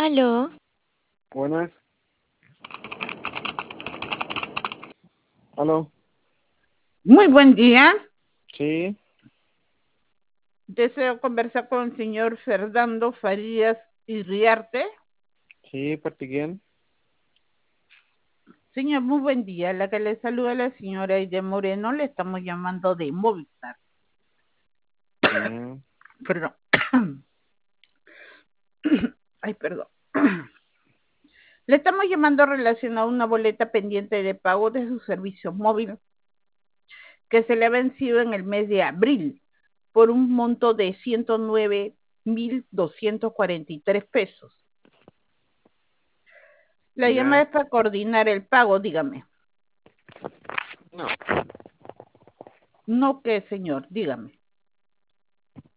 Aló, Buenas. Aló. Muy buen día. Sí, Deseo conversar con el señor Fernando Farías Iriarte. sí, ¿parte quién? Señor, muy buen día. La que le saluda la señora Aide Moreno. Le estamos llamando de Movistar. Ya, Perdón. Ay, perdón. Le estamos llamando relacionado a una boleta pendiente de pago de su servicio móvil que se le ha vencido en el mes de abril por un monto de 109.243 pesos. La llamada ya. es para coordinar el pago, dígame. No, No, ¿qué, señor? Dígame.